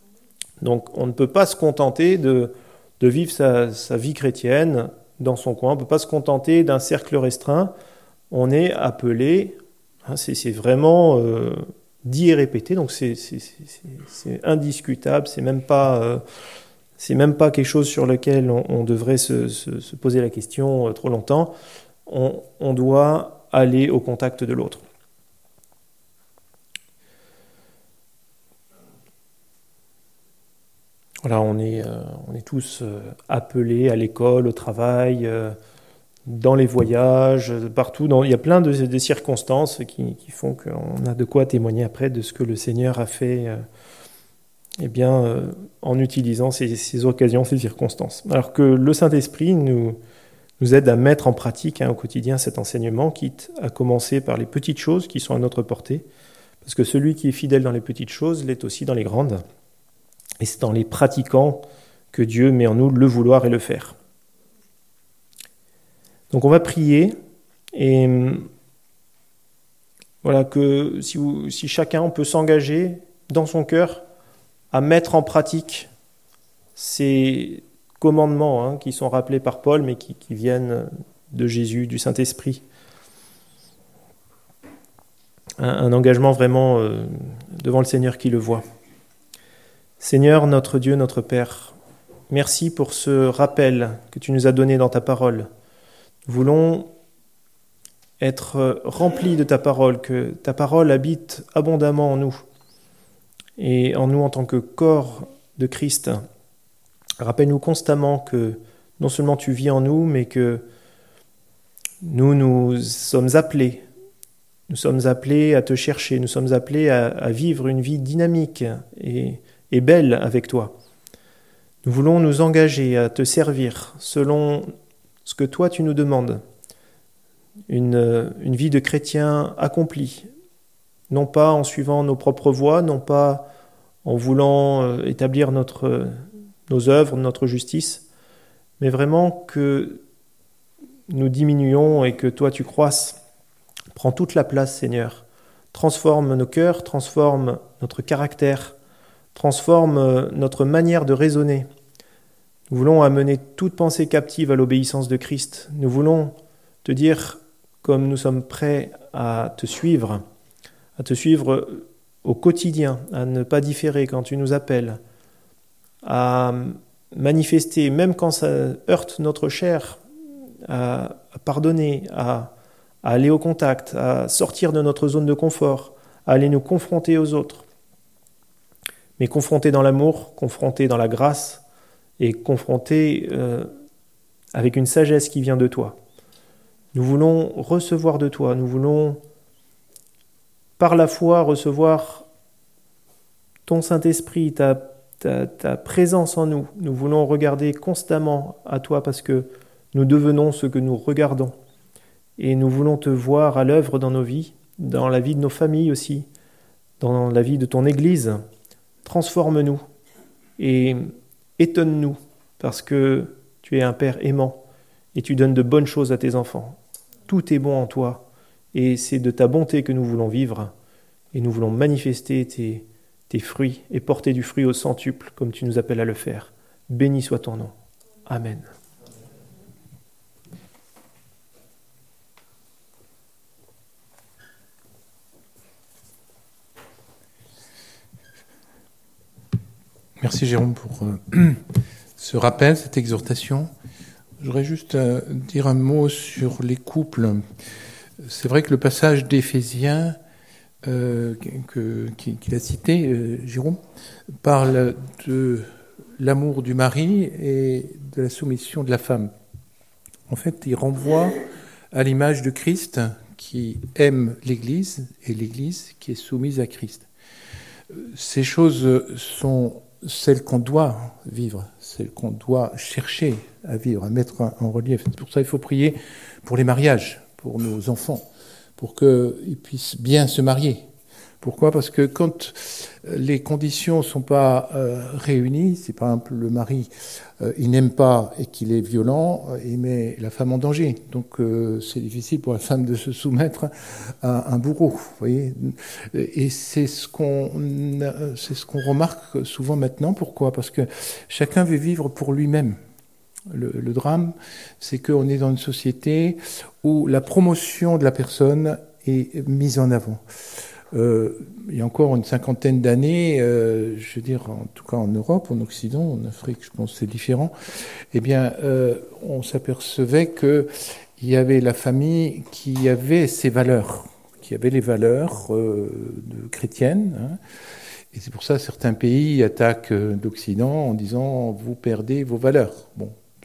Donc on ne peut pas se contenter de, de vivre sa, sa vie chrétienne dans son coin, on ne peut pas se contenter d'un cercle restreint, on est appelé, hein, c'est, c'est vraiment euh, dit et répété, donc c'est, c'est, c'est, c'est indiscutable, c'est même pas, euh, c'est même pas quelque chose sur lequel on, on devrait se, se, se poser la question euh, trop longtemps, on, on doit aller au contact de l'autre. Voilà, on est, euh, on est tous euh, appelés à l'école, au travail, euh, dans les voyages, partout. Dans, il y a plein de, de circonstances qui, qui font qu'on a de quoi témoigner après de ce que le Seigneur a fait euh, eh bien, euh, en utilisant ces, ces occasions, ces circonstances. Alors que le Saint-Esprit nous, nous aide à mettre en pratique hein, au quotidien cet enseignement, quitte à commencer par les petites choses qui sont à notre portée, parce que celui qui est fidèle dans les petites choses l'est aussi dans les grandes, et c'est en les pratiquant que Dieu met en nous le vouloir et le faire. Donc on va prier, et voilà que si, vous, si chacun peut s'engager dans son cœur à mettre en pratique ces commandements hein, qui sont rappelés par Paul, mais qui, qui viennent de Jésus, du Saint-Esprit. Un, un engagement vraiment euh, devant le Seigneur qui le voit. Seigneur, notre Dieu, notre Père, merci pour ce rappel que tu nous as donné dans ta parole. Nous voulons être remplis de ta parole, que ta parole habite abondamment en nous, et en nous en tant que corps de Christ. Rappelle-nous constamment que non seulement tu vis en nous, mais que nous, nous sommes appelés, nous sommes appelés à te chercher, nous sommes appelés à, à vivre une vie dynamique et, et belle avec toi. Nous voulons nous engager à te servir selon ce que toi tu nous demandes, une, une vie de chrétien accomplie, non pas en suivant nos propres voies, non pas en voulant établir notre, nos œuvres, notre justice, mais vraiment que nous diminuons et que toi tu croisses. Prends toute la place, Seigneur. Transforme nos cœurs, transforme notre caractère, transforme notre manière de raisonner. Nous voulons amener toute pensée captive à l'obéissance de Christ. Nous voulons te dire, comme nous sommes prêts à te suivre, à te suivre au quotidien, à ne pas différer quand tu nous appelles, à manifester, même quand ça heurte notre chair, à, à pardonner, à, à aller au contact, à sortir de notre zone de confort, à aller nous confronter aux autres. Mais confronter dans l'amour, confronter dans la grâce et confronter euh, avec une sagesse qui vient de toi. Nous voulons recevoir de toi, nous voulons par la foi recevoir ton Saint-Esprit, ta, ta, ta présence en nous. Nous voulons regarder constamment à toi parce que nous devenons ce que nous regardons. Et nous voulons te voir à l'œuvre dans nos vies, dans la vie de nos familles aussi, dans la vie de ton Église. Transforme-nous et étonne-nous parce que tu es un Père aimant et tu donnes de bonnes choses à tes enfants. Tout est bon en toi et c'est de ta bonté que nous voulons vivre et nous voulons manifester tes, tes fruits et porter du fruit au centuple comme tu nous appelles à le faire. Béni soit ton nom. Amen. Merci Jérôme pour euh, ce rappel, cette exhortation. Je voudrais juste euh, dire un mot sur les couples. C'est vrai que le passage d'Éphésiens euh, que, qu'il a cité, euh, Jérôme, parle de l'amour du mari et de la soumission de la femme. En fait, il renvoie à l'image de Christ qui aime l'Église et l'Église qui est soumise à Christ. Ces choses sont celles qu'on doit vivre, celles qu'on doit chercher à vivre, à mettre en relief. C'est pour ça qu'il faut prier pour les mariages, pour nos enfants, pour qu'ils puissent bien se marier. Pourquoi ? Parce que quand les conditions ne sont pas euh, réunies, si par exemple le mari euh, il n'aime pas et qu'il est violent, euh, il met la femme en danger. Donc euh, c'est difficile pour la femme de se soumettre à un bourreau. Vous voyez ? Et c'est ce qu'on c'est ce qu'on remarque souvent maintenant. Pourquoi ? Parce que chacun veut vivre pour lui-même. Le, le drame, c'est qu'on est dans une société où la promotion de la personne est mise en avant. Euh, il y a encore une cinquantaine d'années, euh, je veux dire, en tout cas en Europe, en Occident, en Afrique, je pense que c'est différent, eh bien, euh, on s'apercevait qu'il y avait la famille qui avait ses valeurs, qui avait les valeurs euh, de chrétiennes, hein, et c'est pour ça que certains pays attaquent l'Occident en disant « vous perdez vos valeurs ». Bon,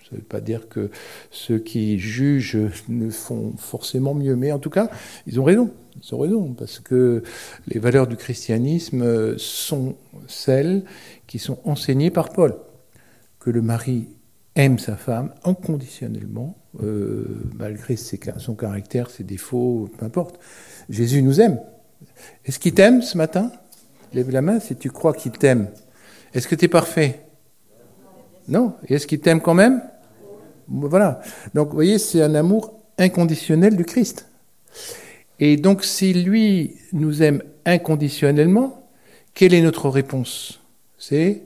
Ça ne veut pas dire que ceux qui jugent ne font forcément mieux, mais en tout cas, ils ont raison. Ils ont raison, parce que les valeurs du christianisme sont celles qui sont enseignées par Paul. Que le mari aime sa femme inconditionnellement, euh, malgré ses, son caractère, ses défauts, peu importe. Jésus nous aime. Est-ce qu'il t'aime ce matin ? Lève la main si tu crois qu'il t'aime. Est-ce que tu es parfait ? Non. Et est-ce qu'il t'aime quand même ? Voilà. Donc, vous voyez, c'est un amour inconditionnel du Christ. Et donc, si lui nous aime inconditionnellement, quelle est notre réponse ? C'est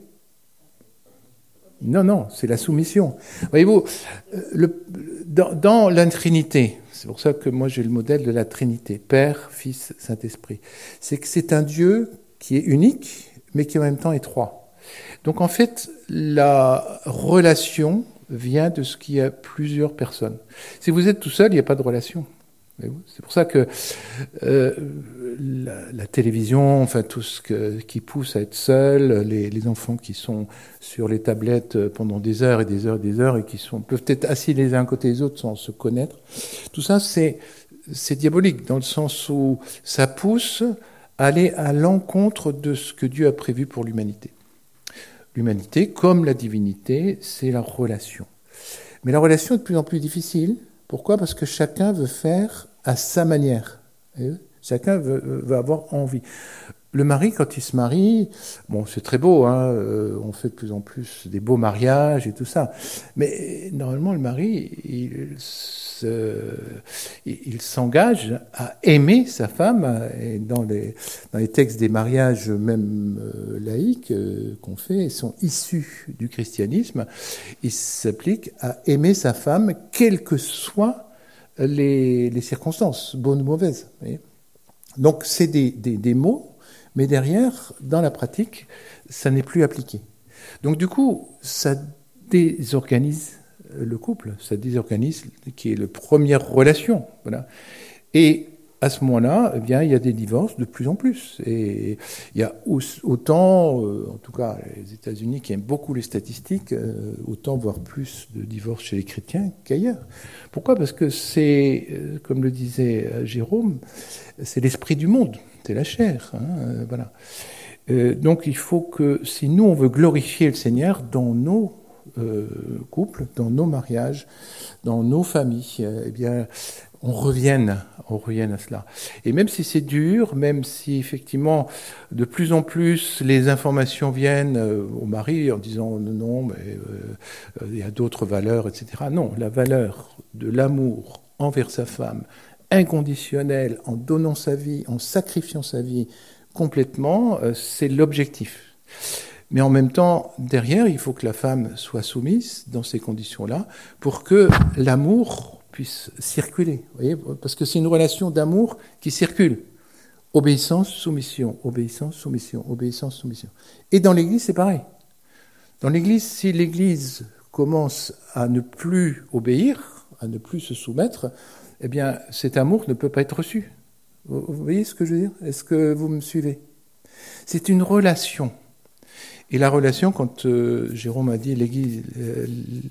non, non, c'est la soumission. Voyez-vous, le, dans, dans la Trinité, c'est pour ça que moi j'ai le modèle de la Trinité, Père, Fils, Saint-Esprit, c'est que c'est un Dieu qui est unique, mais qui en même temps est trois. Donc en fait, la relation vient de ce qu'il y a plusieurs personnes. Si vous êtes tout seul, il n'y a pas de relation. C'est pour ça que euh, la, la télévision, enfin tout ce que, qui pousse à être seul, les, les enfants qui sont sur les tablettes pendant des heures et des heures et des heures et qui sont peuvent être assis les uns à côté des autres sans se connaître, tout ça c'est c'est diabolique dans le sens où ça pousse à aller à l'encontre de ce que Dieu a prévu pour l'humanité. L'humanité, comme la divinité, c'est la relation. Mais la relation est de plus en plus difficile. Pourquoi ? Parce que chacun veut faire à sa manière. Chacun veut, veut avoir envie. Le mari, quand il se marie, bon, c'est très beau, hein, euh, on fait de plus en plus des beaux mariages et tout ça. Mais normalement, le mari, il, se, il s'engage à aimer sa femme. Et dans les, dans les textes des mariages, même euh, laïques, euh, qu'on fait, ils sont issus du christianisme. Il s'applique à aimer sa femme, quelles que soient les, les circonstances, bonnes ou mauvaises. Vous voyez ? Donc, c'est des, des, des mots. Mais derrière, dans la pratique, ça n'est plus appliqué. Donc du coup, ça désorganise le couple, ça désorganise qui est la première relation. Voilà. Et à ce moment-là, eh bien, il y a des divorces de plus en plus. Et il y a autant, euh, en tout cas les États-Unis qui aiment beaucoup les statistiques, euh, autant voire plus de divorces chez les chrétiens qu'ailleurs. Pourquoi ? Parce que c'est, euh, comme le disait Jérôme, c'est l'esprit du monde. C'est la chair, hein, euh, voilà. Euh, donc il faut que, si nous on veut glorifier le Seigneur dans nos euh, couples, dans nos mariages, dans nos familles, euh, eh bien, on revienne, on revienne à cela. Et même si c'est dur, même si effectivement de plus en plus les informations viennent euh, au mari en disant non, non, mais euh, il y a d'autres valeurs, et cetera. Non, la valeur de l'amour envers sa femme, inconditionnel, en donnant sa vie, en sacrifiant sa vie complètement, euh, c'est l'objectif. Mais en même temps, derrière, il faut que la femme soit soumise dans ces conditions-là pour que l'amour puisse circuler. Vous voyez ? Parce que c'est une relation d'amour qui circule. Obéissance, soumission, obéissance, soumission, obéissance, soumission. Et dans l'Église, c'est pareil. Dans l'Église, si l'Église commence à ne plus obéir, à ne plus se soumettre, eh bien, cet amour ne peut pas être reçu. Vous voyez ce que je veux dire ? Est-ce que vous me suivez ? C'est une relation. Et la relation, quand euh, Jérôme a dit l'église, euh,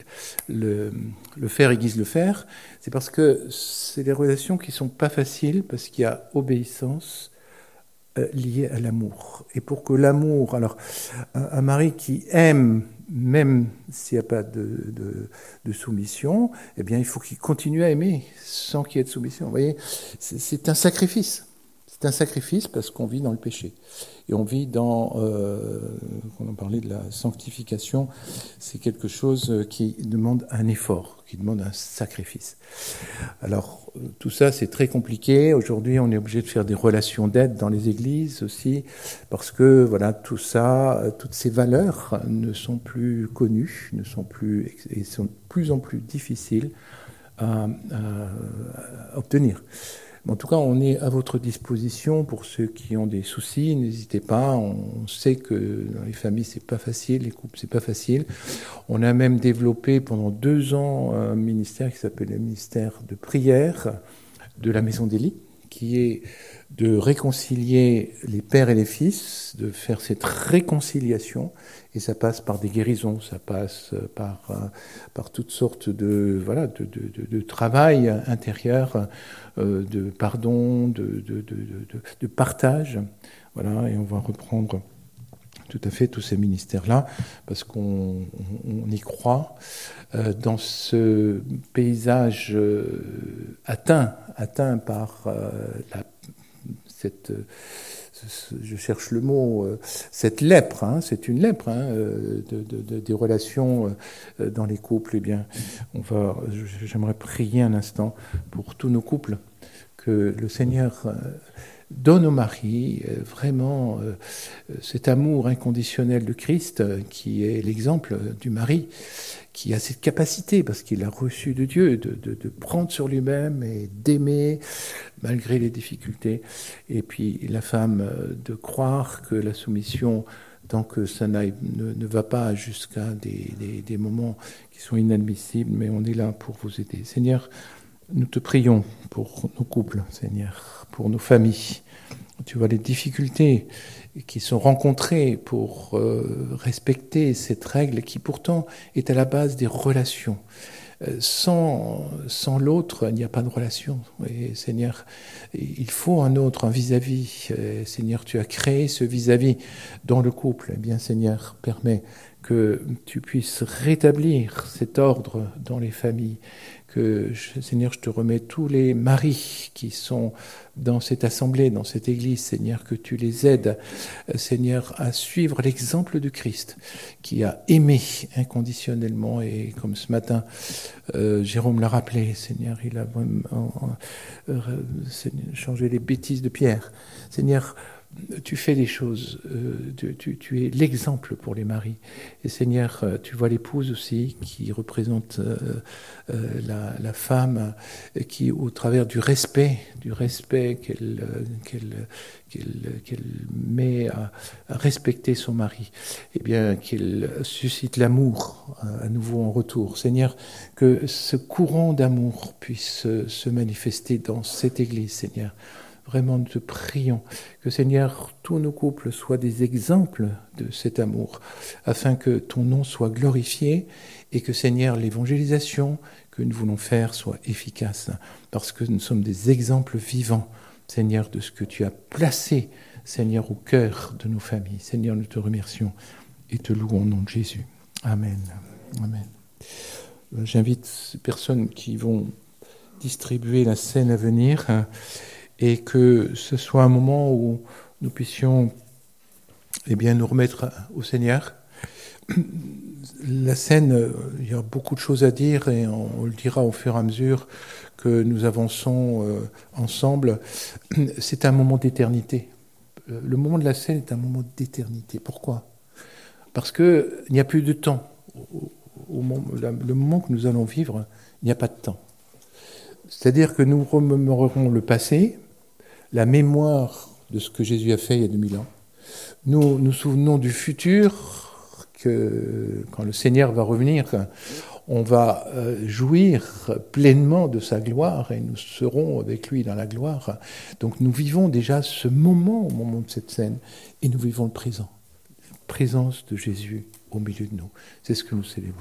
le, le faire aiguise le faire, c'est parce que c'est des relations qui sont pas faciles, parce qu'il y a obéissance euh, liée à l'amour. Et pour que l'amour, alors un, un mari qui aime, même s'il n'y a pas de, de, de soumission, eh bien il faut qu'il continue à aimer sans qu'il y ait de soumission. Vous voyez, c'est, c'est un sacrifice. C'est un sacrifice parce qu'on vit dans le péché. Et on vit dans, euh, on en parlait de la sanctification, c'est quelque chose qui demande un effort, qui demande un sacrifice. Alors, tout ça, c'est très compliqué. Aujourd'hui, on est obligé de faire des relations d'aide dans les églises aussi, parce que, voilà, tout ça, toutes ces valeurs ne sont plus connues, ne sont plus, et sont de plus en plus difficiles à, à, à obtenir. En tout cas, on est à votre disposition pour ceux qui ont des soucis. N'hésitez pas. On sait que dans les familles, c'est pas facile, les couples, c'est pas facile. On a même développé pendant deux ans un ministère qui s'appelle le ministère de prière de la Maison d'Élie, qui est de réconcilier les pères et les fils, de faire cette réconciliation, et ça passe par des guérisons, ça passe par, par toutes sortes de, voilà, de, de, de, de travail intérieur, euh, de pardon, de, de, de, de, de partage. Voilà, et on va reprendre tout à fait tous ces ministères-là, parce qu'on on, on y croit. Euh, dans ce paysage euh, atteint, atteint par euh, la Cette, je cherche le mot, cette lèpre, hein, c'est une lèpre hein, de, de, de, des relations dans les couples. Eh bien, on va, j'aimerais prier un instant pour tous nos couples, que le Seigneur donne aux maris vraiment cet amour inconditionnel de Christ, qui est l'exemple du mari, qui a cette capacité, parce qu'il a reçu de Dieu, de, de, de prendre sur lui-même et d'aimer malgré les difficultés. Et puis la femme, de croire que la soumission, tant que ça ne, ne va pas jusqu'à des, des, des moments qui sont inadmissibles, mais on est là pour vous aider. Seigneur, nous te prions pour nos couples, Seigneur, pour nos familles. Tu vois les difficultés qui sont rencontrées pour euh, respecter cette règle qui pourtant est à la base des relations. Euh, sans, sans l'autre, il n'y a pas de relation. Et Seigneur, il faut un autre, un vis-à-vis. Euh, Seigneur, tu as créé ce vis-à-vis dans le couple. Eh bien, Seigneur, permets que tu puisses rétablir cet ordre dans les familles. Que, Seigneur, je te remets tous les maris qui sont dans cette assemblée, dans cette église, Seigneur, que tu les aides, Seigneur, à suivre l'exemple de Christ, qui a aimé inconditionnellement, et comme ce matin, euh, Jérôme l'a rappelé, Seigneur, il a vraiment euh, changé les bêtises de Pierre. Seigneur, tu fais des choses, euh, tu, tu, tu es l'exemple pour les maris. Et Seigneur, tu vois l'épouse aussi, qui représente euh, euh, la, la femme, qui, au travers du respect, du respect qu'elle, qu'elle, qu'elle, qu'elle met à, à respecter son mari, eh bien, qu'elle suscite l'amour à nouveau en retour. Seigneur, que ce courant d'amour puisse se manifester dans cette église, Seigneur. Vraiment, nous te prions que, Seigneur, tous nos couples soient des exemples de cet amour, afin que ton nom soit glorifié et que, Seigneur, l'évangélisation que nous voulons faire soit efficace, parce que nous sommes des exemples vivants, Seigneur, de ce que tu as placé, Seigneur, au cœur de nos familles. Seigneur, nous te remercions et te louons au nom de Jésus. Amen. Amen. J'invite ces personnes qui vont distribuer la scène à venir, et que ce soit un moment où nous puissions eh bien, nous remettre au Seigneur. La scène, il y a beaucoup de choses à dire, et on, on le dira au fur et à mesure que nous avançons euh, ensemble. C'est un moment d'éternité. Le moment de la scène est un moment d'éternité. Pourquoi ? Parce qu'il n'y a plus de temps. Au, au moment, le moment que nous allons vivre, il n'y a pas de temps. C'est-à-dire que nous remémorerons le passé, la mémoire de ce que Jésus a fait il y a deux mille ans. Nous nous souvenons du futur, que quand le Seigneur va revenir, on va jouir pleinement de sa gloire et nous serons avec lui dans la gloire. Donc nous vivons déjà ce moment, au moment de cette scène, et nous vivons le présent. La présence de Jésus au milieu de nous. C'est ce que nous célébrons.